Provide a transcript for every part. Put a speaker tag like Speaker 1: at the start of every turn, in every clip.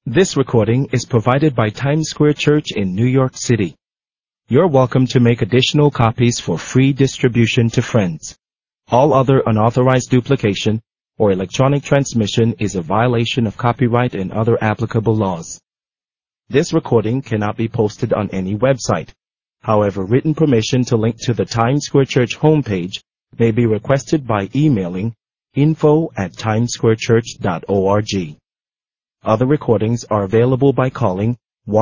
Speaker 1: This recording is provided by Times Square Church in New York City. You're welcome to make additional copies for free distribution to friends. All other unauthorized duplication or electronic transmission is a violation of copyright and other applicable laws. This recording cannot be posted on any website. However, written permission to link to the Times Square Church homepage may be requested by emailing info@timessquarechurch.org. Other recordings are available by calling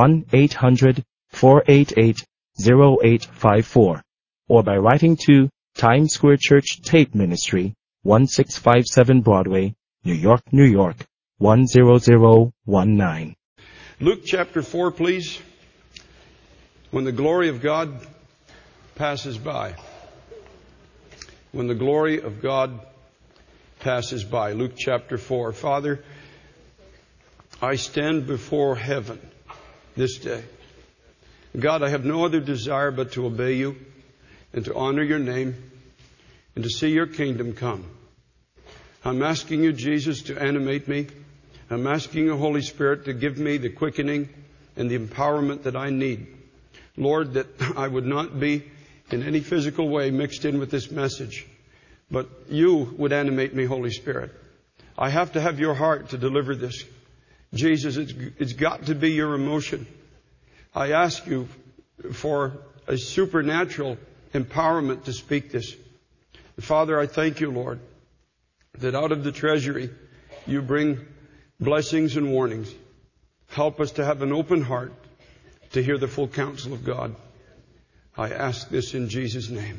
Speaker 1: 1-800-488-0854 or by writing to Times Square Church Tape Ministry, 1657 Broadway, New York, New York, 10019.
Speaker 2: Luke chapter 4, please. When the glory of God passes by. When the glory of God passes by. Luke chapter 4. Father, I stand before heaven this day. God, I have no other desire but to obey you and to honor your name and to see your kingdom come. I'm asking you, Jesus, to animate me. I'm asking you, Holy Spirit, to give me the quickening and the empowerment that I need. Lord, that I would not be in any physical way mixed in with this message, but you would animate me, Holy Spirit. I have to have your heart to deliver this. Jesus, it's got to be your emotion. I ask you for a supernatural empowerment to speak this. Father, I thank you, Lord, that out of the treasury you bring blessings and warnings. Help us to have an open heart to hear the full counsel of God. I ask this in Jesus' name.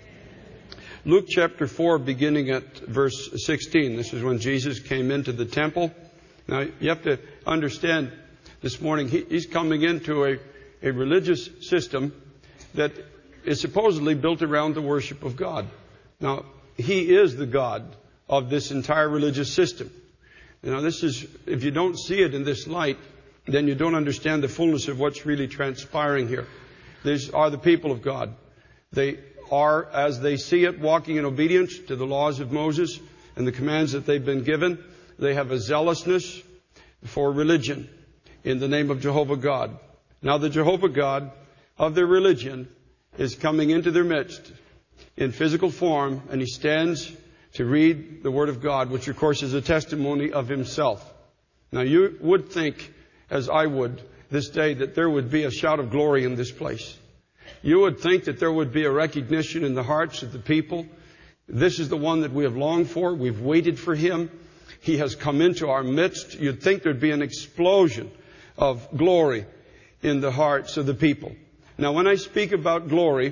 Speaker 2: Luke chapter 4, beginning at verse 16. This is when Jesus came into the temple. Now, you have to understand this morning, he's coming into a religious system that is supposedly built around the worship of God. Now, he is the God of this entire religious system. Now, this is, if you don't see it in this light, then you don't understand the fullness of what's really transpiring here. These are the people of God. They are, as they see it, walking in obedience to the laws of Moses and the commands that they've been given. They have a zealousness for religion in the name of Jehovah God. Now the Jehovah God of their religion is coming into their midst in physical form, and he stands to read the Word of God, which of course is a testimony of himself. Now you would think, as I would this day, that there would be a shout of glory in this place. You would think that there would be a recognition in the hearts of the people. This is the one that we have longed for. We've waited for him. He has come into our midst. You'd think there'd be an explosion of glory in the hearts of the people. Now, when I speak about glory,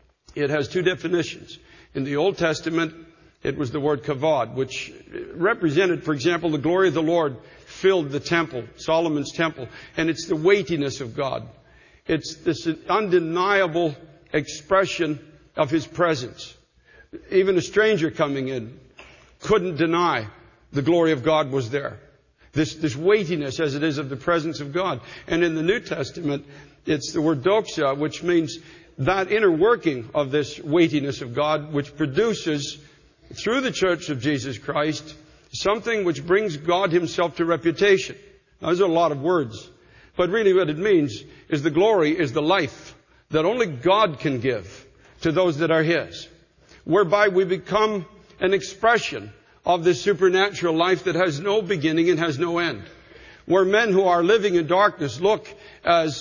Speaker 2: it has two definitions. In the Old Testament, it was the word kavod, which represented, for example, the glory of the Lord filled the temple, Solomon's temple, and it's the weightiness of God. It's this undeniable expression of his presence. Even a stranger coming in couldn't deny the glory of God was there. This weightiness as it is of the presence of God. And in the New Testament, it's the word doxa, which means that inner working of this weightiness of God, which produces through the church of Jesus Christ something which brings God himself to reputation. Now, those are a lot of words. But really what it means is the glory is the life that only God can give to those that are his. Whereby we become an expression of this supernatural life that has no beginning and has no end. Where men who are living in darkness look as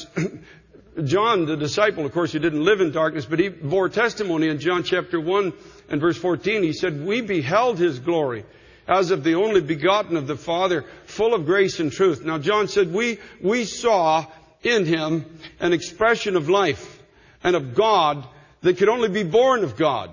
Speaker 2: John, the disciple, of course, he didn't live in darkness, but he bore testimony in John chapter 1 and verse 14. He said, we beheld his glory as of the only begotten of the Father, full of grace and truth. Now, John said, we saw in him an expression of life and of God that could only be born of God.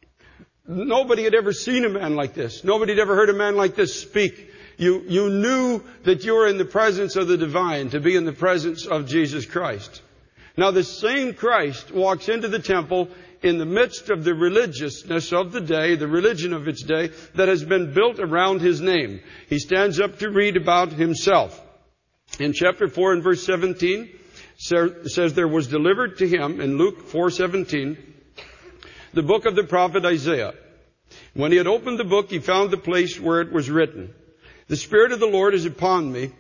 Speaker 2: Nobody had ever seen a man like this. Nobody had ever heard a man like this speak. You knew that you were in the presence of the divine, to be in the presence of Jesus Christ. Now the same Christ walks into the temple in the midst of the religiousness of the day, the religion of its day, that has been built around his name. He stands up to read about himself. In chapter 4 and verse 17, says there was delivered to him, in Luke 4:17, the book of the prophet Isaiah. When he had opened the book, he found the place where it was written, the Spirit of the Lord is upon me,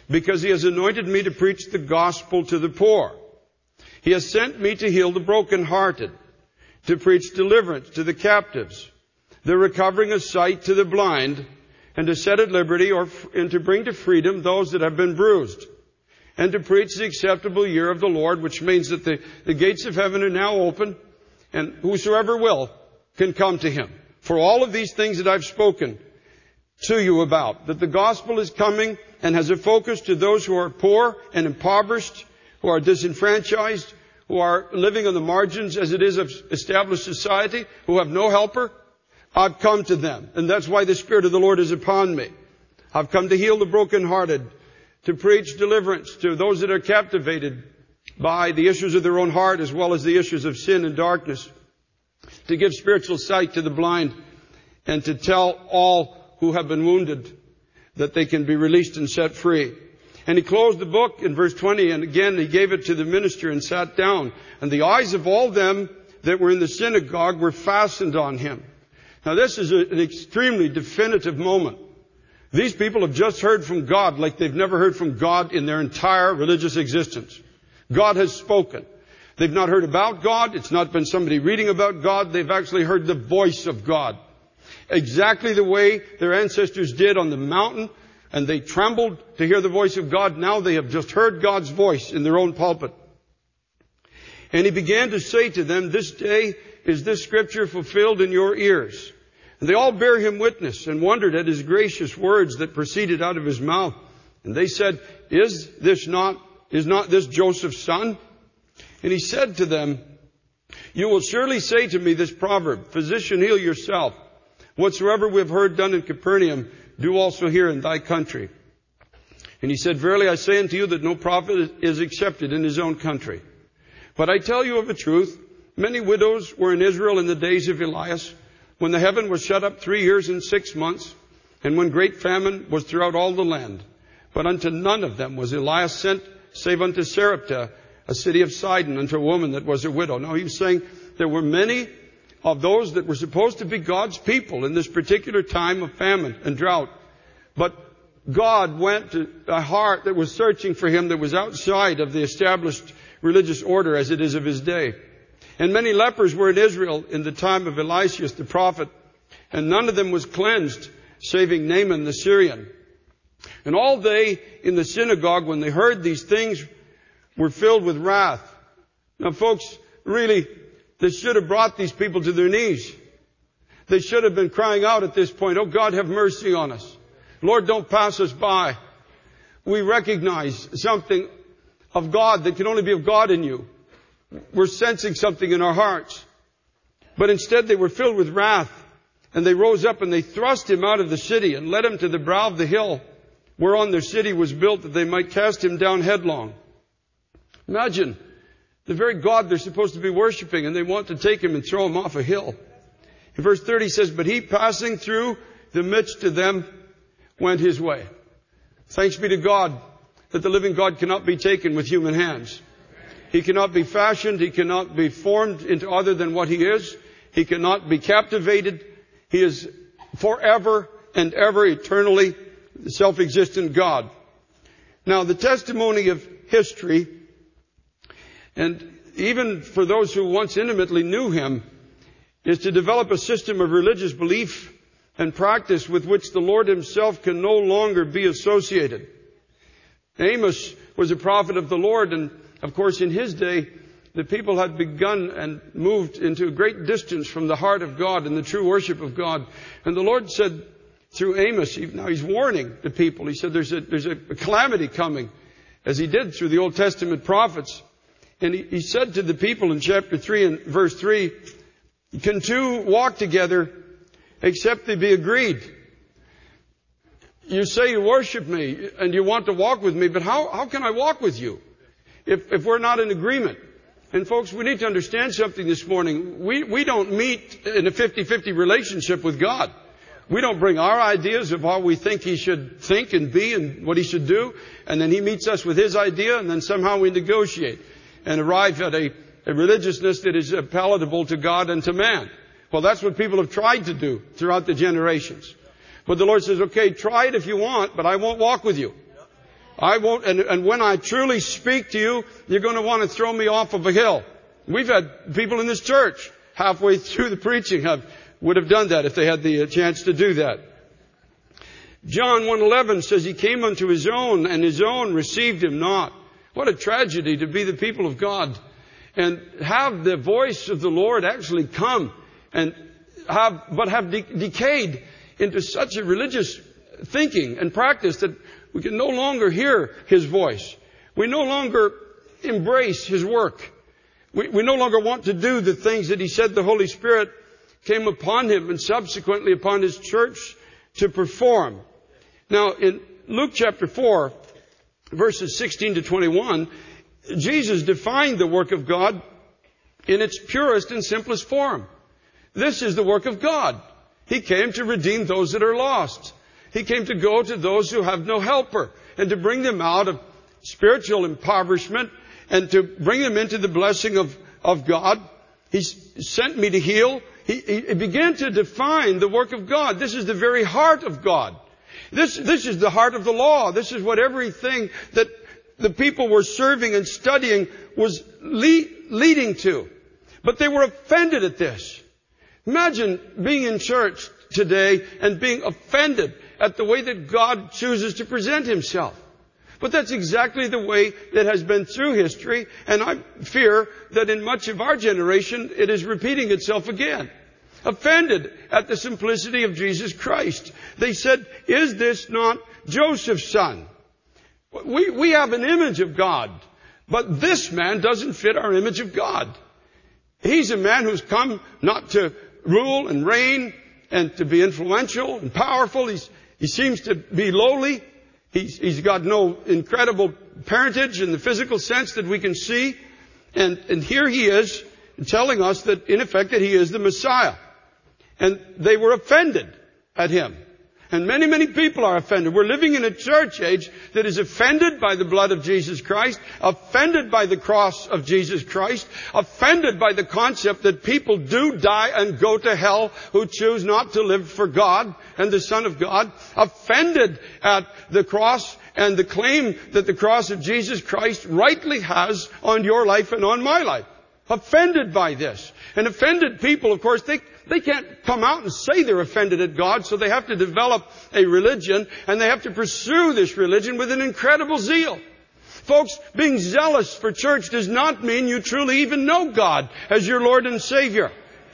Speaker 2: because He has anointed me to preach the gospel to the poor. He has sent me to heal the brokenhearted, to preach deliverance to the captives, the recovering of sight to the blind, and to set at liberty and to bring to freedom those that have been bruised, and to preach the acceptable year of the Lord," which means that the gates of heaven are now open, and whosoever will can come to Him. For all of these things that I've spoken to you about, that the gospel is coming and has a focus to those who are poor and impoverished, who are disenfranchised, who are living on the margins as it is of established society, who have no helper. I've come to them, and that's why the Spirit of the Lord is upon me. I've come to heal the brokenhearted, to preach deliverance to those that are captivated by the issues of their own heart as well as the issues of sin and darkness, to give spiritual sight to the blind, and to tell all who have been wounded that they can be released and set free. And he closed the book in verse 20, and again he gave it to the minister and sat down. And the eyes of all them that were in the synagogue were fastened on him. Now this is an extremely definitive moment. These people have just heard from God like they've never heard from God in their entire religious existence. God has spoken. They've not heard about God. It's not been somebody reading about God. They've actually heard the voice of God. Exactly the way their ancestors did on the mountain, and they trembled to hear the voice of God. Now they have just heard God's voice in their own pulpit. And he began to say to them, "This day is this scripture fulfilled in your ears." And they all bare him witness and wondered at his gracious words that proceeded out of his mouth. And they said, is not this Joseph's son? And he said to them, "You will surely say to me this proverb, 'Physician, heal yourself. Whatsoever we have heard done in Capernaum, do also here in thy country.' And he said, 'Verily I say unto you that no prophet is accepted in his own country. But I tell you of a truth, many widows were in Israel in the days of Elias, when the heaven was shut up 3 years and 6 months, and when great famine was throughout all the land. But unto none of them was Elias sent, save unto Sarepta, a city of Sidon, unto a woman that was a widow.'" Now he was saying there were many of those that were supposed to be God's people in this particular time of famine and drought. But God went to a heart that was searching for Him, that was outside of the established religious order as it is of His day. And many lepers were in Israel in the time of Eliseus the prophet, and none of them was cleansed, saving Naaman the Syrian. And all they in the synagogue, when they heard these things, were filled with wrath. Now folks, really, this should have brought these people to their knees. They should have been crying out at this point, "Oh God, have mercy on us. Lord, don't pass us by. We recognize something of God that can only be of God in you. We're sensing something in our hearts." But instead they were filled with wrath, and they rose up and they thrust him out of the city and led him to the brow of the hill whereon their city was built, that they might cast him down headlong. Imagine the very God they're supposed to be worshiping, and they want to take him and throw him off a hill. In verse 30 says, "But he, passing through the midst of them, went his way." Thanks be to God that the living God cannot be taken with human hands. He cannot be fashioned. He cannot be formed into other than what He is. He cannot be captivated. He is forever and ever eternally the self-existent God. Now, the testimony of history, and even for those who once intimately knew Him, is to develop a system of religious belief and practice with which the Lord Himself can no longer be associated. Amos was a prophet of the Lord, and of course in his day the people had begun and moved into a great distance from the heart of God and the true worship of God. And the Lord said through Amos, now He's warning the people. He said there's a calamity coming, as He did through the Old Testament prophets. And he said to the people in chapter 3 and verse 3, "Can two walk together except they be agreed?" You say you worship me and you want to walk with me, but how can I walk with you if we're not in agreement? And folks, we need to understand something this morning. We don't meet in a 50-50 relationship with God. We don't bring our ideas of how we think He should think and be and what He should do, and then He meets us with His idea, and then somehow we negotiate and arrive at a religiousness that is palatable to God and to man. Well, that's what people have tried to do throughout the generations. But the Lord says, okay, try it if you want, but I won't walk with you. I won't, and when I truly speak to you, you're going to want to throw me off of a hill. We've had people in this church halfway through the preaching would have done that if they had the chance to do that. John 1:11 says he came unto his own and his own received him not. What a tragedy to be the people of God and have the voice of the Lord actually come and have decayed into such a religious thinking and practice that we can no longer hear His voice. We no longer embrace His work. We no longer want to do the things that He said the Holy Spirit came upon Him and subsequently upon His church to perform. Now, in Luke chapter 4, verses 16 to 21, Jesus defined the work of God in its purest and simplest form. This is the work of God. He came to redeem those that are lost. He came to go to those who have no helper and to bring them out of spiritual impoverishment and to bring them into the blessing of God. He sent me to heal. He began to define the work of God. This is the very heart of God. This is the heart of the law. This is what everything that the people were serving and studying was leading to. But they were offended at this. Imagine being in church today and being offended at the way that God chooses to present Himself. But that's exactly the way that has been through history, and I fear that in much of our generation it is repeating itself again. Offended at the simplicity of Jesus Christ. They said, "Is this not Joseph's son?" We have an image of God, but this man doesn't fit our image of God. He's a man who's come not to rule and reign and to be influential and powerful. He seems to be lowly. He's got no incredible parentage in the physical sense that we can see. And here he is telling us that, in effect, that he is the Messiah. And they were offended at him. And many, many people are offended. We're living in a church age that is offended by the blood of Jesus Christ, offended by the cross of Jesus Christ, offended by the concept that people do die and go to hell who choose not to live for God and the Son of God, offended at the cross and the claim that the cross of Jesus Christ rightly has on your life and on my life. Offended by this. And offended people, of course, they can't come out and say they're offended at God, so they have to develop a religion, and they have to pursue this religion with an incredible zeal. Folks, being zealous for church does not mean you truly even know God as your Lord and Savior.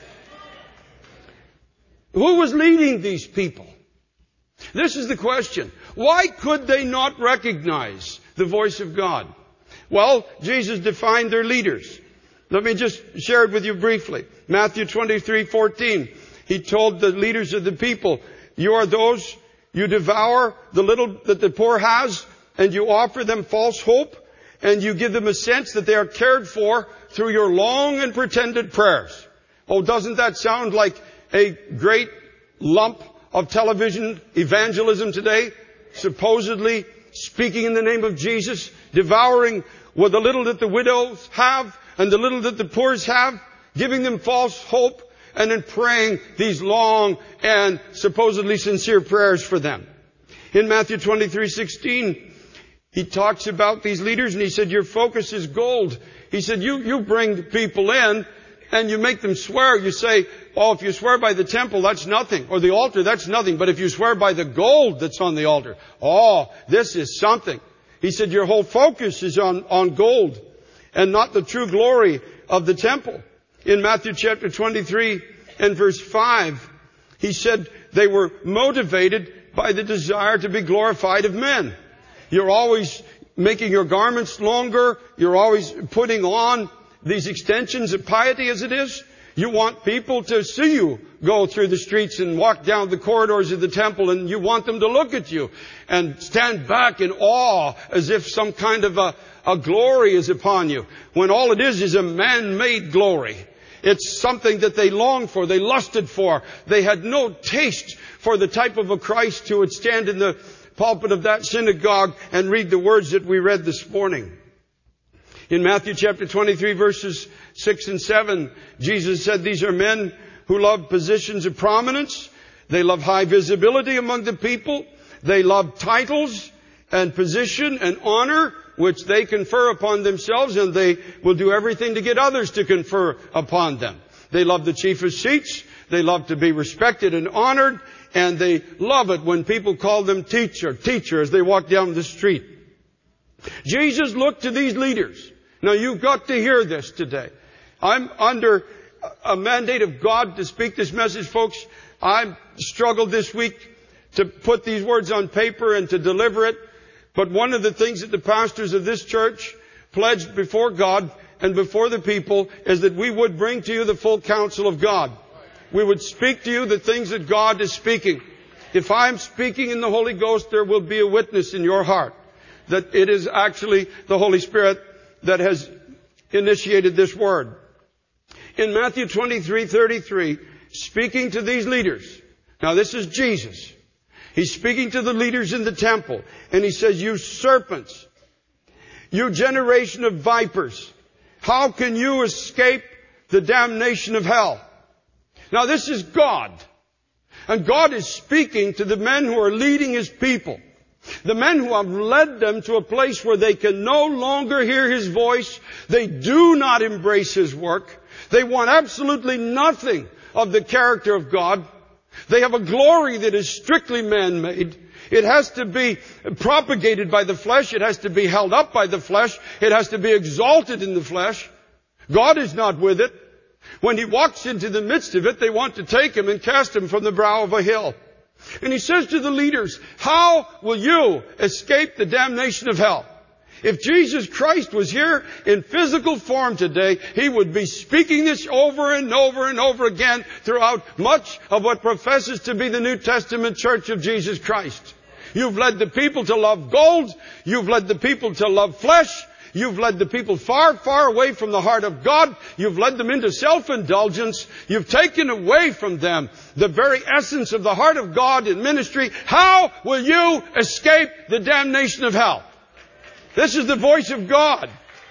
Speaker 2: Who was leading these people? This is the question. Why could they not recognize the voice of God? Well, Jesus defined their leaders. Let me just share it with you briefly. Matthew 23:14. He told the leaders of the people, "You are those, you devour the little that the poor has, and you offer them false hope, and you give them a sense that they are cared for through your long and pretended prayers." Oh, doesn't that sound like a great lump of television evangelism today? Supposedly speaking in the name of Jesus, devouring with the little that the widows have, and the little that the poor have, giving them false hope, and then praying these long and supposedly sincere prayers for them. In Matthew 23:16, he talks about these leaders, and he said, your focus is gold. He said, you bring people in, and you make them swear. You say, oh, if you swear by the temple, that's nothing. Or the altar, that's nothing. But if you swear by the gold that's on the altar, oh, this is something. He said, your whole focus is on gold, and not the true glory of the temple. In Matthew chapter 23 and verse 5, he said they were motivated by the desire to be glorified of men. You're always making your garments longer. You're always putting on these extensions of piety as it is. You want people to see you go through the streets and walk down the corridors of the temple, and you want them to look at you and stand back in awe as if some kind of a glory is upon you, when all it is a man-made glory. It's something that they longed for, they lusted for. They had no taste for the type of a Christ who would stand in the pulpit of that synagogue and read the words that we read this morning. In Matthew chapter 23 verses 6 and 7, Jesus said these are men who love positions of prominence. They love high visibility among the people. They love titles. and position and honor which they confer upon themselves, and they will do everything to get others to confer upon them. They love the chief of seats. They love to be respected and honored, and they love it when people call them teacher as they walk down the street. Jesus looked to these leaders. Now you've got to hear this today. I'm under a mandate of God to speak this message, folks. I've struggled this week to put these words on paper and to deliver it. But one of the things that the pastors of this church pledged before God and before the people is that we would bring to you the full counsel of God. We would speak to you the things that God is speaking. If I'm speaking in the Holy Ghost, there will be a witness in your heart that it is actually the Holy Spirit that has initiated this word. In Matthew 23:33, speaking to these leaders. Now this is Jesus. He's speaking to the leaders in the temple. And he says, you serpents, you generation of vipers, how can you escape the damnation of hell? Now this is God. And God is speaking to the men who are leading His people. The men who have led them to a place where they can no longer hear His voice. They do not embrace His work. They want absolutely nothing of the character of God. They have a glory that is strictly man-made. It has to be propagated by the flesh. It has to be held up by the flesh. It has to be exalted in the flesh. God is not with it. When He walks into the midst of it, they want to take Him and cast Him from the brow of a hill. And He says to the leaders, how will you escape the damnation of hell? If Jesus Christ was here in physical form today, He would be speaking this over and over and over again throughout much of what professes to be the New Testament church of Jesus Christ. You've led the people to love gold. You've led the people to love flesh. You've led the people far, far away from the heart of God. You've led them into self-indulgence. You've taken away from them the very essence of the heart of God in ministry. How will you escape the damnation of hell? This is the voice of God.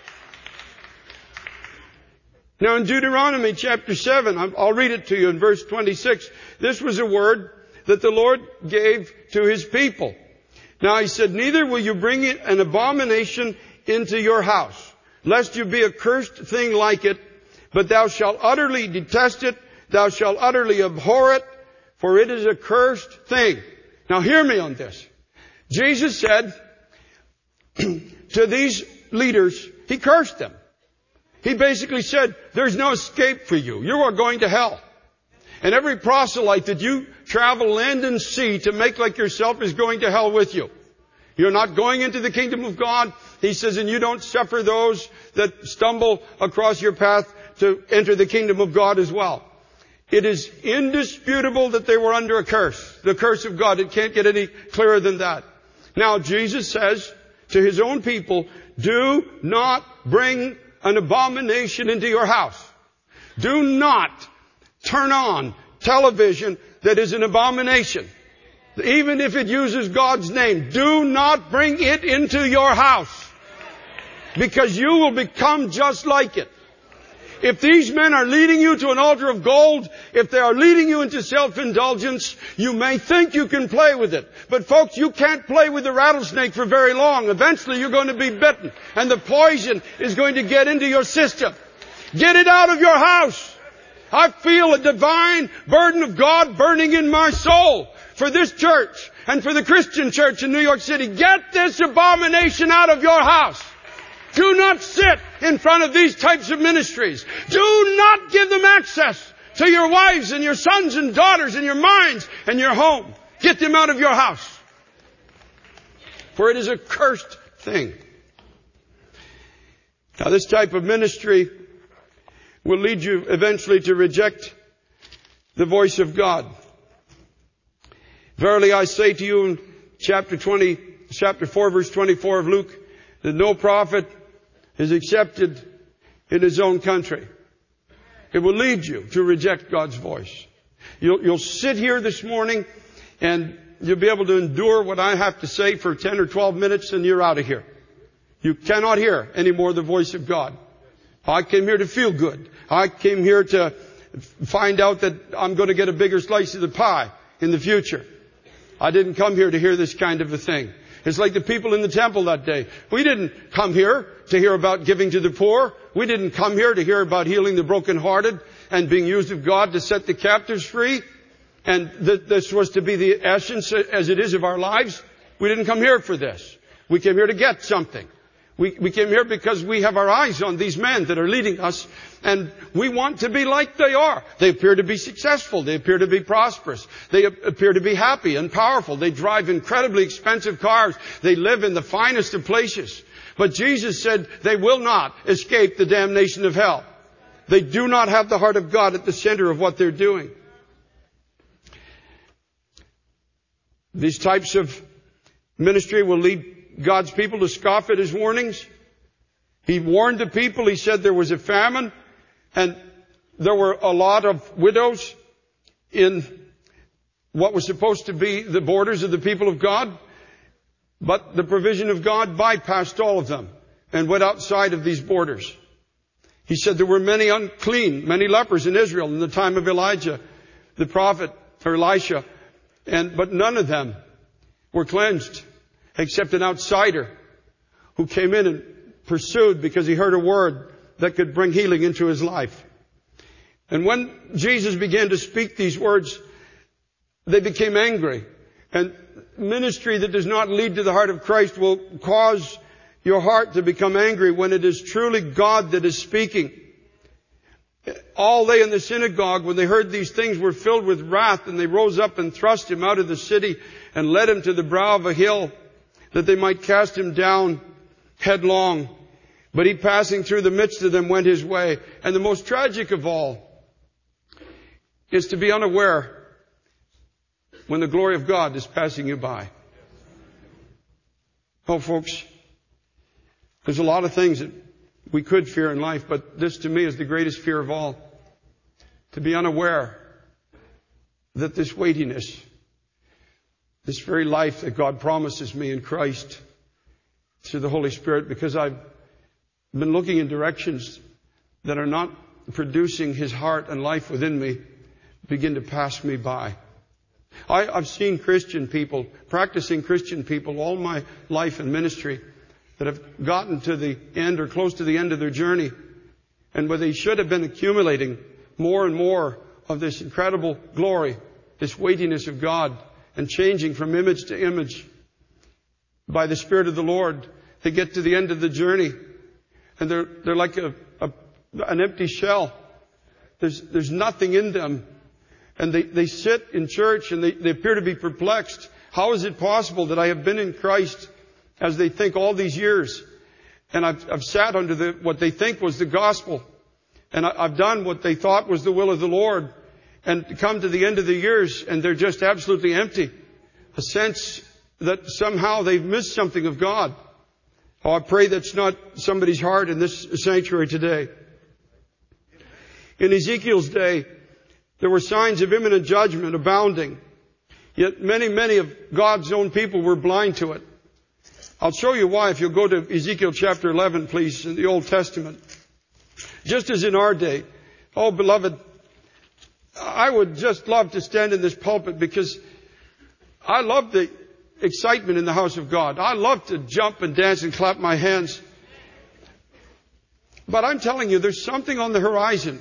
Speaker 2: Now in Deuteronomy chapter 7, I'll read it to you in verse 26. This was a word that the Lord gave to His people. Now He said, neither will you bring an abomination into your house, lest you be a cursed thing like it, but thou shalt utterly detest it, thou shalt utterly abhor it, for it is a cursed thing. Now hear me on this. Jesus said to these leaders, He cursed them. He basically said, there's no escape for you. You are going to hell. And every proselyte that you travel land and sea to make like yourself is going to hell with you. You're not going into the kingdom of God. He says, and you don't suffer those that stumble across your path to enter the kingdom of God as well. It is indisputable that they were under a curse. The curse of God. It can't get any clearer than that. Now Jesus says to His own people, do not bring an abomination into your house. Do not turn on television that is an abomination. Even if it uses God's name, do not bring it into your house. Because you will become just like it. If these men are leading you to an altar of gold, if they are leading you into self-indulgence, you may think you can play with it. But folks, you can't play with the rattlesnake for very long. Eventually you're going to be bitten. And the poison is going to get into your system. Get it out of your house. I feel a divine burden of God burning in my soul for this church and for the Christian church in New York City. Get this abomination out of your house. Do not sit in front of these types of ministries. Do not give them access to your wives and your sons and daughters and your minds and your home. Get them out of your house. For it is a cursed thing. Now this type of ministry will lead you eventually to reject the voice of God. Verily I say to you in chapter 4 verse 24 of Luke, that no prophet is accepted in his own country. It will lead you to reject God's voice. You'll sit here this morning and you'll be able to endure what I have to say for 10 or 12 minutes and you're out of here. You cannot hear anymore the voice of God. I came here to feel good. I came here to find out that I'm going to get a bigger slice of the pie in the future. I didn't come here to hear this kind of a thing. It's like the people in the temple that day. We didn't come here to hear about giving to the poor. We didn't come here to hear about healing the brokenhearted and being used of God to set the captives free. And this was to be the essence as it is of our lives. We didn't come here for this. We came here to get something. We came here because we have our eyes on these men that are leading us, and we want to be like they are. They appear to be successful. They appear to be prosperous. They appear to be happy and powerful. They drive incredibly expensive cars. They live in the finest of places. But Jesus said they will not escape the damnation of hell. They do not have the heart of God at the center of what they're doing. These types of ministry will lead God's people to scoff at His warnings. He warned the people. He said there was a famine, and there were a lot of widows in what was supposed to be the borders of the people of God. But the provision of God bypassed all of them and went outside of these borders. He said there were many unclean, many lepers in Israel in the time of Elijah, the prophet, or Elisha. But none of them were cleansed except an outsider who came in and pursued because he heard a word that could bring healing into his life. And when Jesus began to speak these words, they became angry. And ministry that does not lead to the heart of Christ will cause your heart to become angry when it is truly God that is speaking. All they in the synagogue, when they heard these things, were filled with wrath, and they rose up and thrust him out of the city and led him to the brow of a hill, that they might cast him down headlong. But he, passing through the midst of them, went his way. And the most tragic of all is to be unaware when the glory of God is passing you by. Oh, folks, there's a lot of things that we could fear in life, but this to me is the greatest fear of all. To be unaware that this weightiness, this very life that God promises me in Christ through the Holy Spirit, because I've been looking in directions that are not producing His heart and life within me, begin to pass me by. I've seen Christian people, practicing Christian people all my life in ministry, that have gotten to the end or close to the end of their journey, and where they should have been accumulating more and more of this incredible glory, this weightiness of God, and changing from image to image by the Spirit of the Lord. They get to the end of the journey, and they're like an empty shell. There's nothing in them. And they sit in church and they appear to be perplexed. How is it possible that I have been in Christ, as they think, all these years, and I've sat under what they think was the gospel, and I've done what they thought was the will of the Lord, and come to the end of the years and they're just absolutely empty. A sense that somehow they've missed something of God. Oh, I pray that's not somebody's heart in this sanctuary today. In Ezekiel's day, there were signs of imminent judgment abounding. Yet many of God's own people were blind to it. I'll show you why if you'll go to Ezekiel chapter 11, please, in the Old Testament. Just as in our day. Oh, beloved, I would just love to stand in this pulpit because I love the excitement in the house of God. I love to jump and dance and clap my hands. But I'm telling you, there's something on the horizon.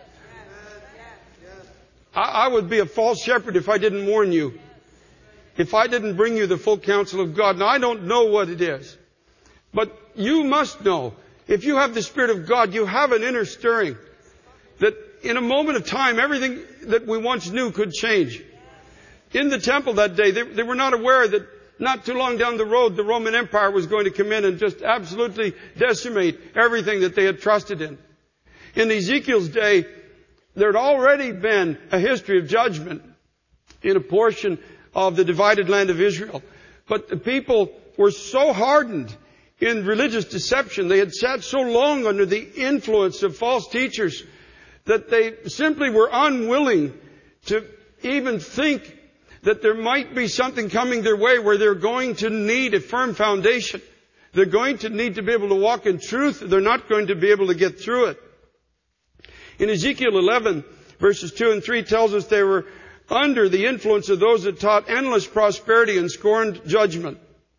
Speaker 2: I would be a false shepherd if I didn't warn you. If I didn't bring you the full counsel of God. Now, I don't know what it is. But you must know. If you have the Spirit of God, you have an inner stirring. That in a moment of time, everything that we once knew could change. In the temple that day, they were not aware that not too long down the road, the Roman Empire was going to come in and just absolutely decimate everything that they had trusted in. In Ezekiel's day, there had already been a history of judgment in a portion of the divided land of Israel. But the people were so hardened in religious deception, they had sat so long under the influence of false teachers, that they simply were unwilling to even think that there might be something coming their way where they're going to need a firm foundation. They're going to need to be able to walk in truth. They're not going to be able to get through it. In Ezekiel 11, verses 2 and 3 tells us they were under the influence of those that taught endless prosperity and scorned judgment.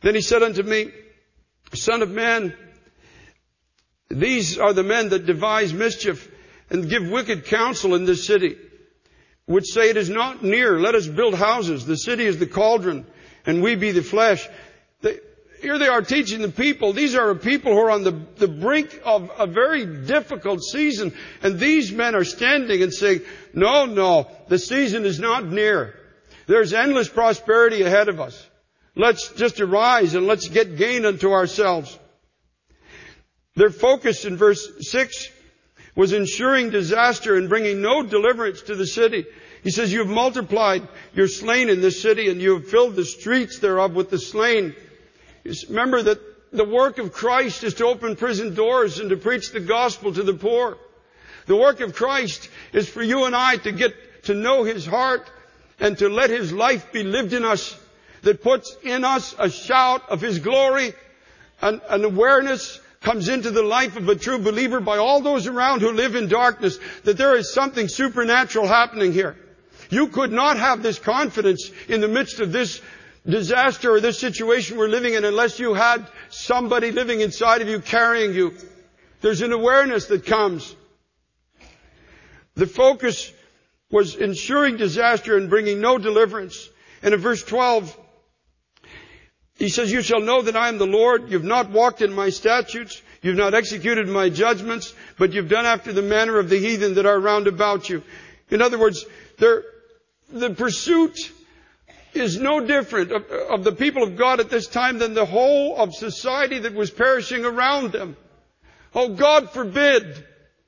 Speaker 2: Then he said unto me, Son of man, these are the men that devise mischief and give wicked counsel in this city, which say it is not near, let us build houses. The city is the cauldron, and we be the flesh. Here they are teaching the people. These are people who are on the brink of a very difficult season. And these men are standing and saying, no, the season is not near. There's endless prosperity ahead of us. Let's just arise and let's get gain unto ourselves. Their focus in verse 6 was ensuring disaster and bringing no deliverance to the city. He says, you have multiplied your slain in this city, and you have filled the streets thereof with the slain. Remember that the work of Christ is to open prison doors and to preach the gospel to the poor. The work of Christ is for you and I to get to know His heart and to let His life be lived in us, that puts in us a shout of His glory, and an awareness comes into the life of a true believer by all those around who live in darkness, that there is something supernatural happening here. You could not have this confidence in the midst of this disaster or this situation we're living in unless you had somebody living inside of you carrying you. There's an awareness that comes. The focus was ensuring disaster and bringing no deliverance. And in verse 12, he says, you shall know that I am the Lord. You've not walked in my statutes. You've not executed my judgments, but you've done after the manner of the heathen that are round about you. In other words, the pursuit is no different of the people of God at this time than the whole of society that was perishing around them. Oh, God forbid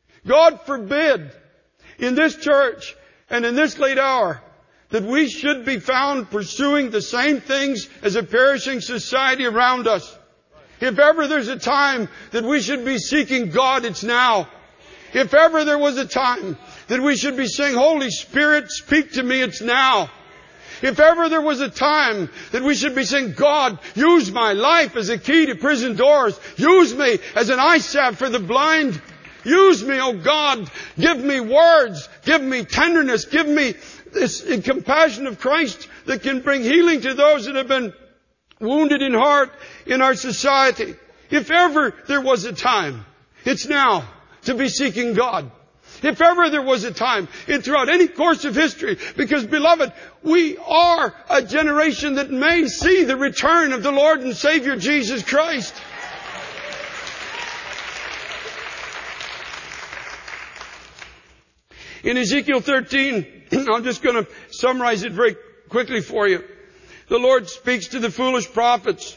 Speaker 2: in this church and in this late hour that we should be found pursuing the same things as a perishing society around us. If ever there's a time that we should be seeking God, it's now. If ever there was a time that we should be saying, Holy Spirit, speak to me, it's now. If ever there was a time that we should be saying, God, use my life as a key to prison doors. Use me as an eye salve for the blind. Use me, oh God. Give me words. Give me tenderness. Give me this compassion of Christ that can bring healing to those that have been wounded in heart in our society. If ever there was a time, it's now to be seeking God. If ever there was a time throughout any course of history, because beloved, we are a generation that may see the return of the Lord and Savior Jesus Christ. In Ezekiel 13, I'm just going to summarize it very quickly for you. The Lord speaks to the foolish prophets.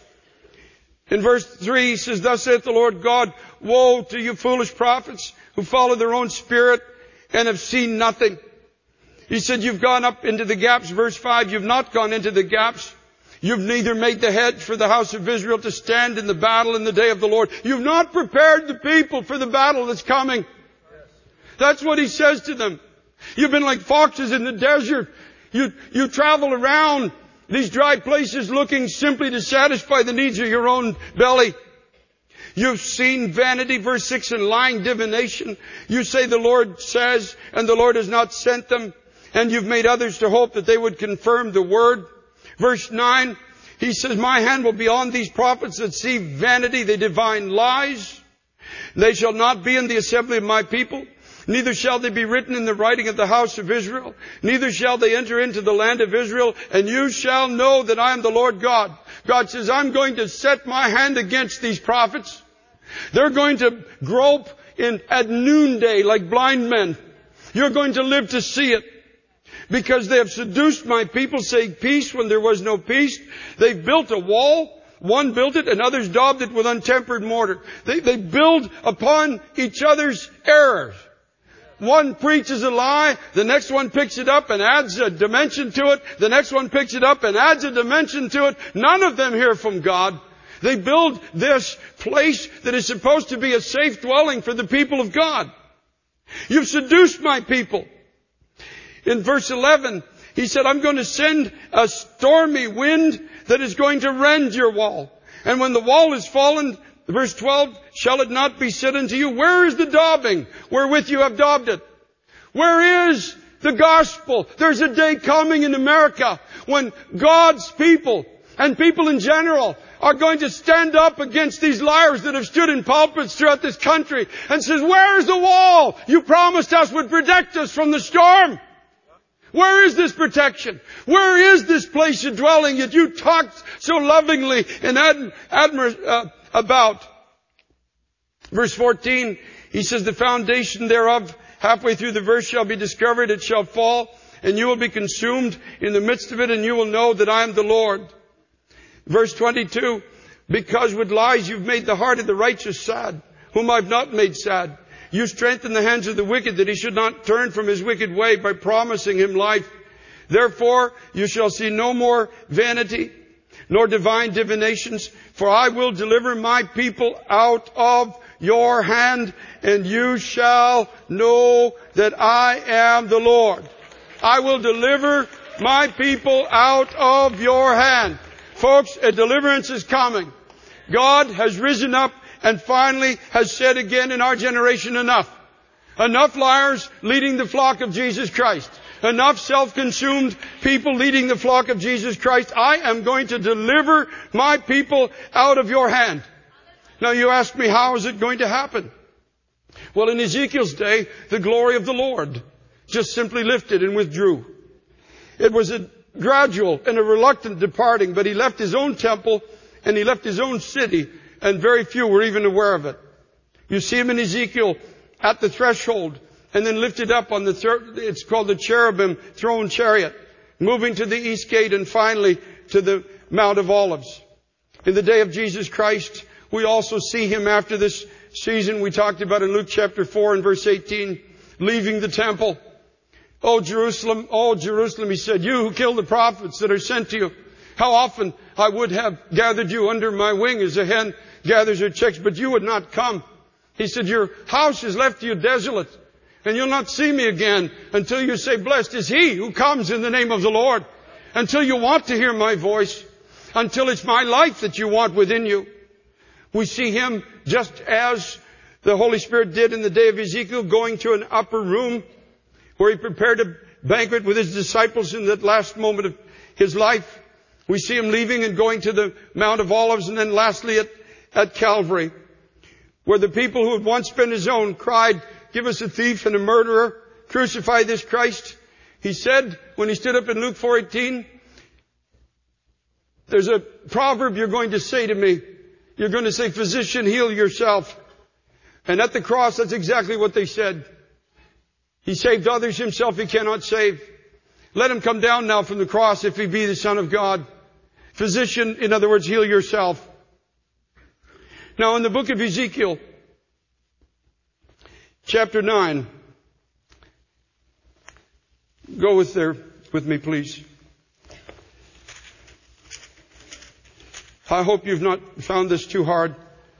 Speaker 2: In verse 3, he says, thus saith the Lord God, woe to you foolish prophets who follow their own spirit and have seen nothing. He said, you've gone up into the gaps. Verse 5, you've not gone into the gaps. You've neither made the hedge for the house of Israel to stand in the battle in the day of the Lord. You've not prepared the people for the battle that's coming. That's what he says to them. You've been like foxes in the desert. You travel around these dry places looking simply to satisfy the needs of your own belly. You've seen vanity, verse 6, and lying divination. You say the Lord says, and the Lord has not sent them. And you've made others to hope that they would confirm the word. Verse 9, he says, my hand will be on these prophets that see vanity. They divine lies. They shall not be in the assembly of my people. Neither shall they be written in the writing of the house of Israel. Neither shall they enter into the land of Israel. And you shall know that I am the Lord God. God says, I'm going to set my hand against these prophets. They're going to grope at noonday like blind men. You're going to live to see it. Because they have seduced my people, saying peace when there was no peace. They've built a wall. One built it and others daubed it with untempered mortar. They build upon each other's errors. One preaches a lie, the next one picks it up and adds a dimension to it. The next one picks it up and adds a dimension to it. None of them hear from God. They build this place that is supposed to be a safe dwelling for the people of God. You've seduced my people. In verse 11, he said, I'm going to send a stormy wind that is going to rend your wall. And when the wall is fallen, verse 12, shall it not be said unto you, where is the daubing wherewith you have daubed it? Where is the gospel? There's a day coming in America when God's people And people in general are going to stand up against these liars that have stood in pulpits throughout this country and says, where is the wall you promised us would protect us from the storm? Where is this protection? Where is this place of dwelling that you talked so lovingly and about? Verse 14, he says, the foundation thereof, halfway through the verse, shall be discovered, it shall fall, and you will be consumed in the midst of it, and you will know that I am the Lord. Verse 22, because with lies you've made the heart of the righteous sad, whom I've not made sad. You strengthen the hands of the wicked that he should not turn from his wicked way by promising him life. Therefore you shall see no more vanity, nor divine divinations, for I will deliver my people out of your hand, and you shall know that I am the Lord. I will deliver my people out of your hand. Folks, a deliverance is coming. God has risen up and finally has said again in our generation, enough. Enough liars leading the flock of Jesus Christ. Enough self-consumed people leading the flock of Jesus Christ. I am going to deliver my people out of your hand. Now you ask me, how is it going to happen? Well, in Ezekiel's day, the glory of the Lord just simply lifted and withdrew. It was a gradual and a reluctant departing, but he left his own temple and he left his own city, and very few were even aware of it. You see him in Ezekiel at the threshold, and then lifted up on it's called the cherubim throne chariot, moving to the east gate and finally to the Mount of Olives. In the day of Jesus Christ, we also see him after this season we talked about in Luke chapter 4 and verse 18, leaving the temple. Oh Jerusalem, he said, you who kill the prophets that are sent to you, how often I would have gathered you under my wing as a hen gathers her chicks, but you would not come. He said, your house is left to you desolate, and you'll not see me again until you say, blessed is he who comes in the name of the Lord. Until you want to hear my voice, until it's my life that you want within you. We see him just as the Holy Spirit did in the day of Ezekiel, going to an upper room where he prepared a banquet with his disciples in that last moment of his life. We see him leaving and going to the Mount of Olives, and then lastly at Calvary, where the people who had once been his own cried, give us a thief and a murderer, crucify this Christ. He said, when he stood up in Luke 4:18, there's a proverb you're going to say to me. You're going to say, physician, heal yourself. And at the cross, that's exactly what they said. He saved others, himself he cannot save. Let him come down now from the cross if he be the Son of God. Physician, in other words, heal yourself. Now in the book of Ezekiel, chapter 9, go with me please. I hope you've not found this too hard.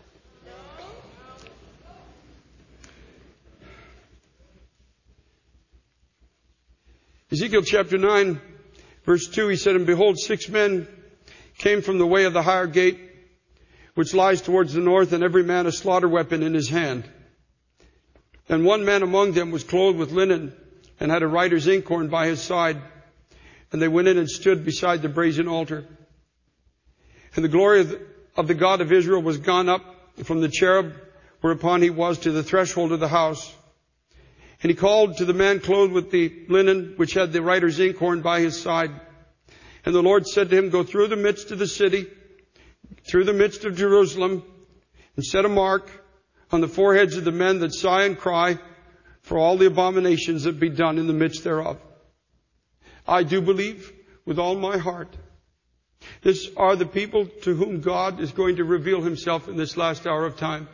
Speaker 2: Ezekiel chapter 9, verse 2, he said, and behold, 6 men came from the way of the higher gate, which lies towards the north, and every man a slaughter weapon in his hand. And one man among them was clothed with linen, and had a writer's inkhorn by his side. And they went in and stood beside the brazen altar. And the glory of the God of Israel was gone up from the cherub whereupon he was to the threshold of the house. And he called to the man clothed with the linen, which had the writer's inkhorn by his side. And the Lord said to him, go through the midst of the city, through the midst of Jerusalem, and set a mark on the foreheads of the men that sigh and cry for all the abominations that be done in the midst thereof. I do believe with all my heart, these are the people to whom God is going to reveal himself in this last hour of time,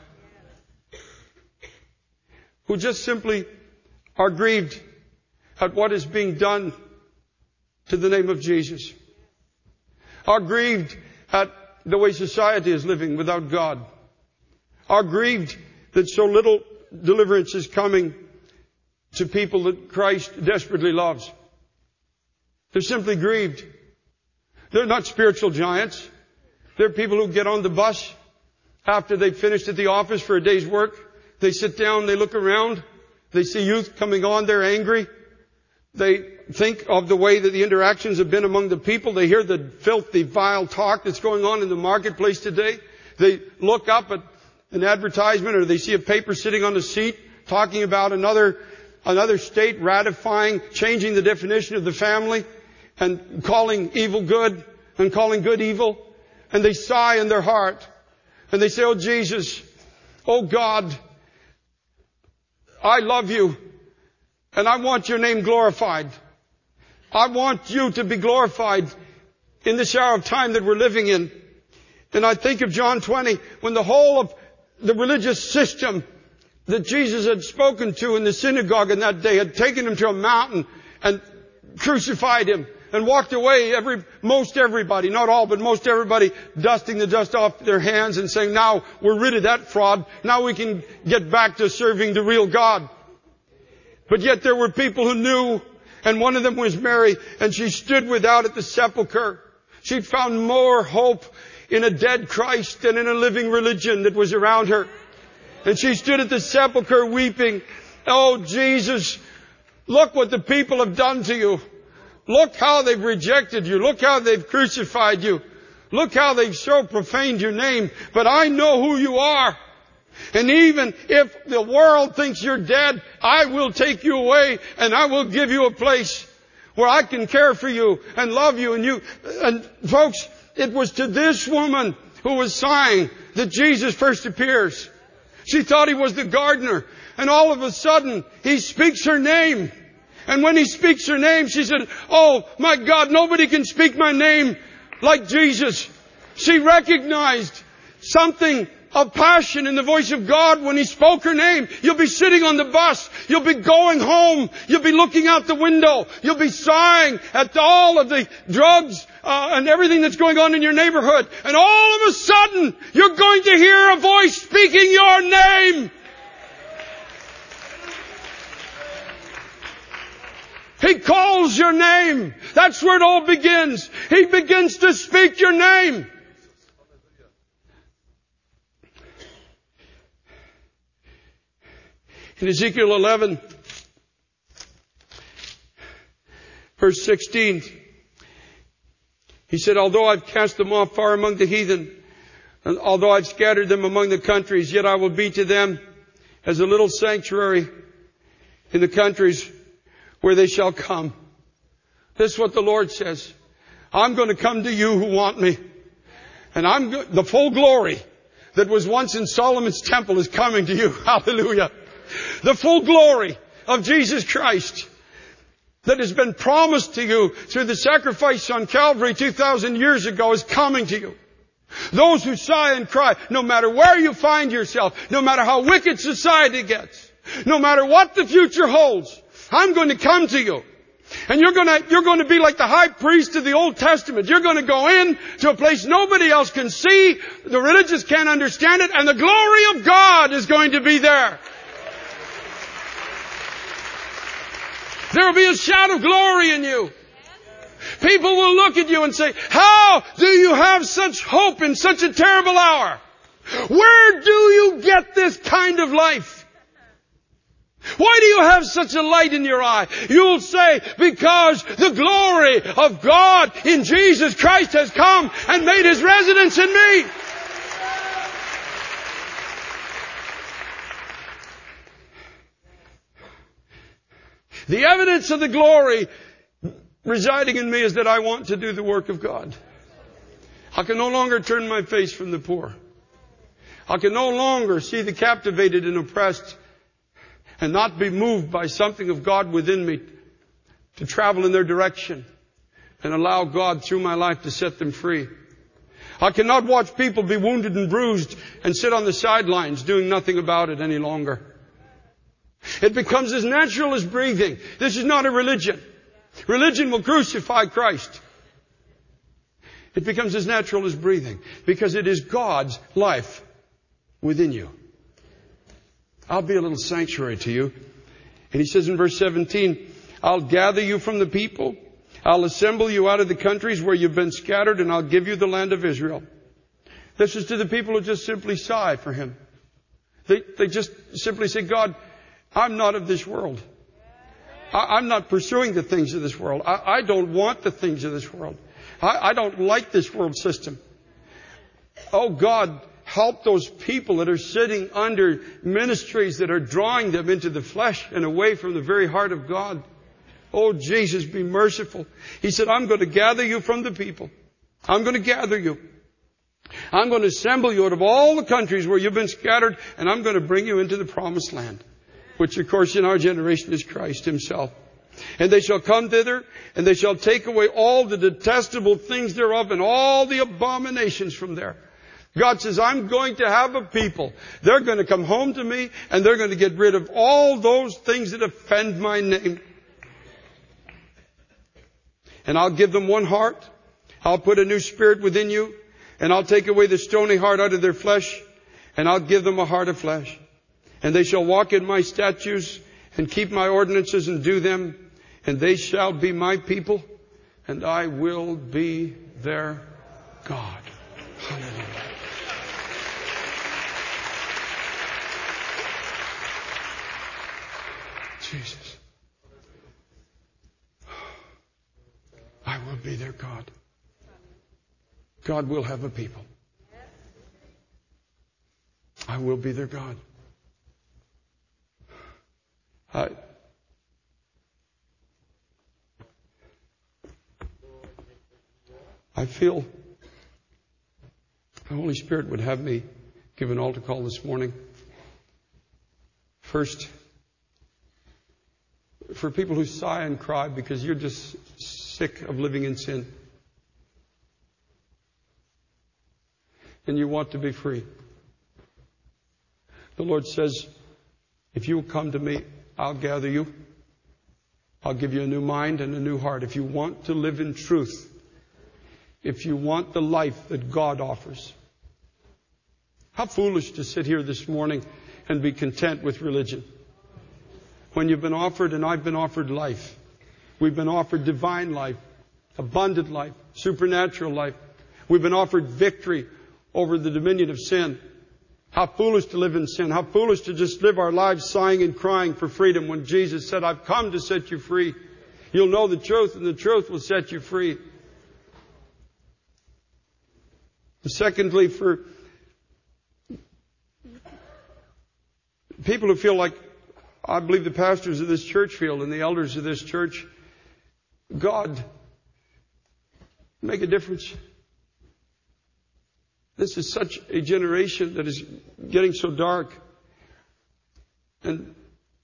Speaker 2: who just simply are grieved at what is being done to the name of Jesus, are grieved at the way society is living without God, are grieved that so little deliverance is coming to people that Christ desperately loves. They're simply grieved. They're not spiritual giants. They're people who get on the bus after they've finished at the office for a day's work. They sit down, they look around, they see youth coming on, they're angry. They think of the way that the interactions have been among the people. They hear the filthy, vile talk that's going on in the marketplace today. They look up at an advertisement, or they see a paper sitting on the seat talking about another state ratifying, changing the definition of the family and calling evil good and calling good evil. And they sigh in their heart. And they say, "Oh Jesus, oh God, I love you. And I want your name glorified. I want you to be glorified in this hour of time that we're living in." And I think of John 20, when the whole of the religious system that Jesus had spoken to in the synagogue in that day had taken him to a mountain and crucified him and walked away, most everybody, not all, but most everybody, dusting the dust off their hands and saying, "Now we're rid of that fraud. Now we can get back to serving the real God." But yet there were people who knew, and one of them was Mary, and she stood without at the sepulchre. She'd found more hope in a dead Christ than in a living religion that was around her. And she stood at the sepulchre weeping, "Oh Jesus, look what the people have done to you. Look how they've rejected you. Look how they've crucified you. Look how they've so profaned your name. But I know who you are. And even if the world thinks you're dead, I will take you away and I will give you a place where I can care for you and love you." And folks, it was to this woman who was sighing that Jesus first appears. She thought he was the gardener. And all of a sudden, he speaks her name. And when he speaks her name, she said, "Oh my God, nobody can speak my name like Jesus." She recognized something of passion in the voice of God when he spoke her name. You'll be sitting on the bus. You'll be going home. You'll be looking out the window. You'll be sighing at all of the drugs and everything that's going on in your neighborhood. And all of a sudden, you're going to hear a voice speaking your name. He calls your name. That's where it all begins. He begins to speak your name. In Ezekiel 11, verse 16, he said, "Although I've cast them off far among the heathen, and although I've scattered them among the countries, yet I will be to them as a little sanctuary in the countries where they shall come." This is what the Lord says. I'm going to come to you who want me. And the full glory that was once in Solomon's temple is coming to you. Hallelujah. The full glory of Jesus Christ that has been promised to you through the sacrifice on Calvary 2,000 years ago is coming to you. Those who sigh and cry, no matter where you find yourself, no matter how wicked society gets, no matter what the future holds, I'm going to come to you. And you're going to be like the high priest of the Old Testament. You're going to go in to a place nobody else can see. The religious can't understand it. And the glory of God is going to be there. There will be a shout of glory in you. People will look at you and say, "How do you have such hope in such a terrible hour? Where do you get this kind of life? Why do you have such a light in your eye?" You'll say, "Because the glory of God in Jesus Christ has come and made His residence in me." The evidence of the glory residing in me is that I want to do the work of God. I can no longer turn my face from the poor. I can no longer see the captivated and oppressed and not be moved by something of God within me to travel in their direction and allow God through my life to set them free. I cannot watch people be wounded and bruised and sit on the sidelines doing nothing about it any longer. It becomes as natural as breathing. This is not a religion. Religion will crucify Christ. It becomes as natural as breathing because it is God's life within you. I'll be a little sanctuary to you. And he says in verse 17, "I'll gather you from the people. I'll assemble you out of the countries where you've been scattered, and I'll give you the land of Israel." This is to the people who just simply sigh for Him. They just simply say, "God, I'm not of this world. I'm not pursuing the things of this world. I don't want the things of this world. I don't like this world system. Oh God, help those people that are sitting under ministries that are drawing them into the flesh and away from the very heart of God. Oh Jesus, be merciful. He said, I'm going to gather you from the people. I'm going to gather you. I'm going to assemble you out of all the countries where you've been scattered, and I'm going to bring you into the promised land, which of course in our generation is Christ Himself. And they shall come thither, and they shall take away all the detestable things thereof and all the abominations from there. God says, I'm going to have a people. They're going to come home to me, and they're going to get rid of all those things that offend my name. And I'll give them one heart. I'll put a new spirit within you, and I'll take away the stony heart out of their flesh, and I'll give them a heart of flesh. And they shall walk in my statutes and keep my ordinances and do them, and they shall be my people, and I will be their God. Hallelujah. Jesus. I will be their God. God will have a people. I will be their God. I feel the Holy Spirit would have me give an altar call this morning. First, for people who sigh and cry because you're just sick of living in sin. And you want to be free. The Lord says, if you will come to me, I'll gather you. I'll give you a new mind and a new heart. If you want to live in truth, if you want the life that God offers. How foolish to sit here this morning and be content with religion. When you've been offered, and I've been offered life. We've been offered divine life, abundant life, supernatural life. We've been offered victory over the dominion of sin. How foolish to live in sin. How foolish to just live our lives sighing and crying for freedom when Jesus said, I've come to set you free. You'll know the truth, and the truth will set you free. And secondly, for people who feel like, I believe the pastors of this church feel, and the elders of this church, God, make a difference. This is such a generation that is getting so dark. And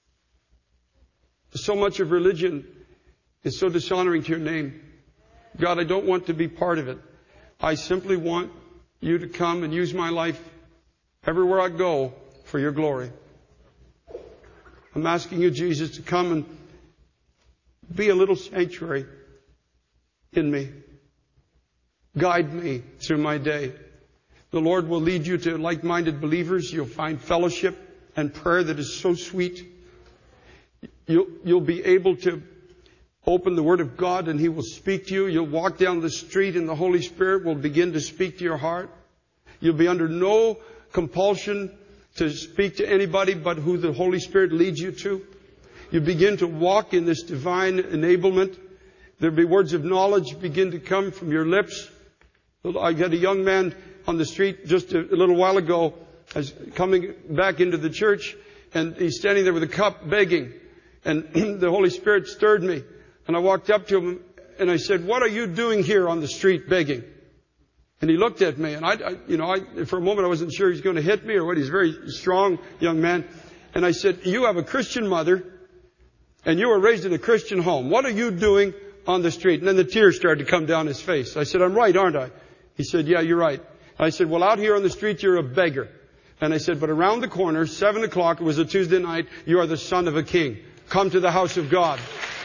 Speaker 2: so much of religion is so dishonoring to your name. God, I don't want to be part of it. I simply want you to come and use my life everywhere I go for your glory. I'm asking you, Jesus, to come and be a little sanctuary in me. Guide me through my day. The Lord will lead you to like-minded believers. You'll find fellowship and prayer that is so sweet. You'll be able to open the Word of God and He will speak to you. You'll walk down the street and the Holy Spirit will begin to speak to your heart. You'll be under no compulsion to speak to anybody but who the Holy Spirit leads you to. You begin to walk in this divine enablement. There'll be words of knowledge begin to come from your lips. I had a young man on the street just a little while ago. I was coming back into the church, and he's standing there with a cup begging. And the Holy Spirit stirred me. And I walked up to him and I said, what are you doing here on the street begging? And he looked at me, and I for a moment I wasn't sure he was going to hit me or what. He's a very strong young man. And I said, you have a Christian mother, and you were raised in a Christian home. What are you doing on the street? And then the tears started to come down his face. I said, I'm right, aren't I? He said, yeah, you're right. I said, well, out here on the street, you're a beggar. And I said, but around the corner, 7 o'clock, it was a Tuesday night, you are the son of a king. Come to the house of God.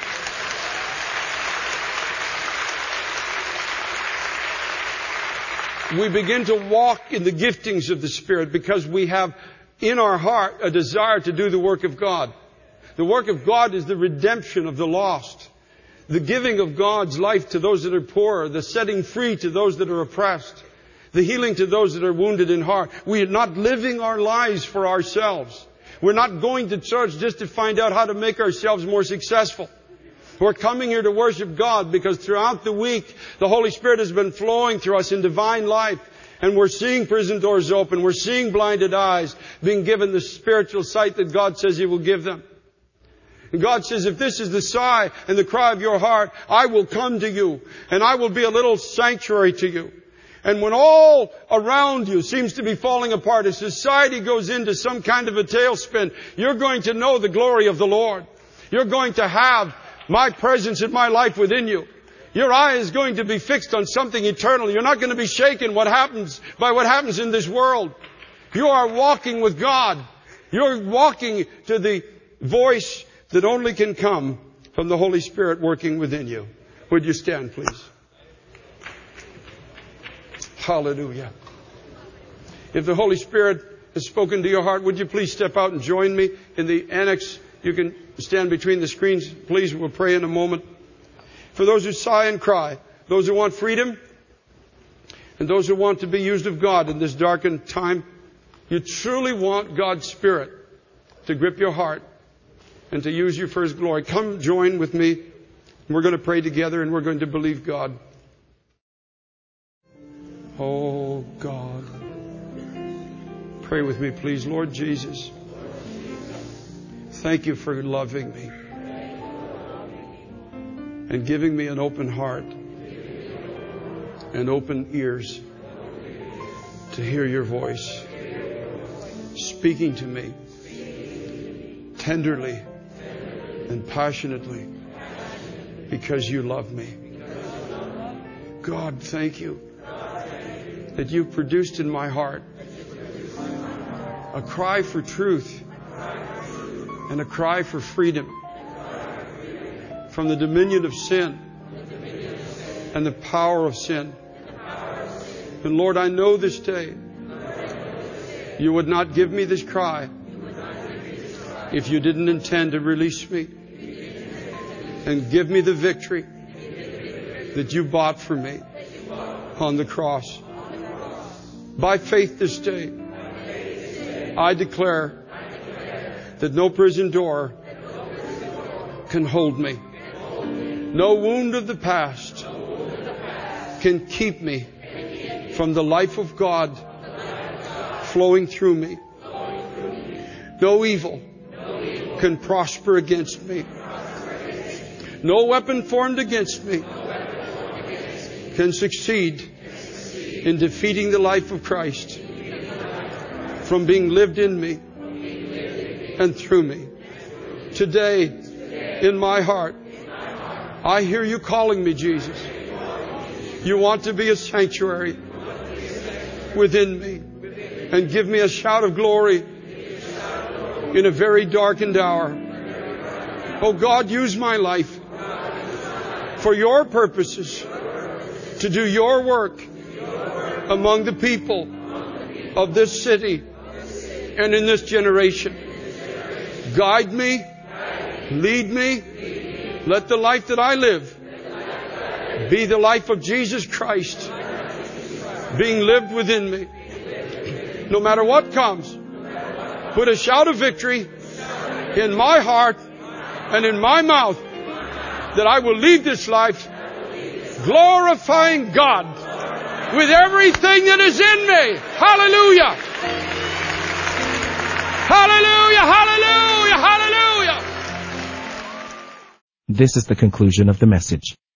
Speaker 2: We begin to walk in the giftings of the Spirit because we have in our heart a desire to do the work of God. The work of God is the redemption of the lost. The giving of God's life to those that are poor. The setting free to those that are oppressed. The healing to those that are wounded in heart. We are not living our lives for ourselves. We're not going to church just to find out how to make ourselves more successful. We're coming here to worship God because throughout the week, the Holy Spirit has been flowing through us in divine life. And we're seeing prison doors open. We're seeing blinded eyes being given the spiritual sight that God says He will give them. And God says, if this is the sigh and the cry of your heart, I will come to you and I will be a little sanctuary to you. And when all around you seems to be falling apart, as society goes into some kind of a tailspin, you're going to know the glory of the Lord. You're going to have my presence in my life within you. Your eye is going to be fixed on something eternal. You're not going to be shaken by what happens in this world. You are walking with God. You're walking to the voice that only can come from the Holy Spirit working within you. Would you stand, please? Hallelujah. If the Holy Spirit has spoken to your heart, would you please step out and join me in the annex? You can stand between the screens. Please, we'll pray in a moment. For those who sigh and cry, those who want freedom, and those who want to be used of God in this darkened time, you truly want God's Spirit to grip your heart and to use you for His glory. Come join with me. We're going to pray together and we're going to believe God. Oh God. Pray with me, please. Lord Jesus, thank you for loving me and giving me an open heart and open ears to hear your voice speaking to me tenderly and passionately because you love me. God, thank you that you produced in my heart a cry for truth and a cry for freedom from the dominion of sin and the power of sin. And Lord, I know this day you would not give me this cry if you didn't intend to release me and give me the victory that you bought for me on the cross. By faith this day, I declare that no prison door can hold me. No wound of the past can keep me from the life of God flowing through me. No evil can prosper against me. No weapon formed against me can succeed in defeating the life of Christ from being lived in me and through me. Today, in my heart, I hear you calling me, Jesus. You want to be a sanctuary within me and give me a shout of glory in a very darkened hour. Oh God, use my life for your purposes to do your work among the people of this city and in this generation. Guide me, lead me. Let the life that I live be the life of Jesus Christ being lived within me. No matter what comes, put a shout of victory in my heart and in my mouth that I will lead this life glorifying God with everything that is in me. Hallelujah! Hallelujah! Hallelujah! Hallelujah!
Speaker 1: This is the conclusion of the message.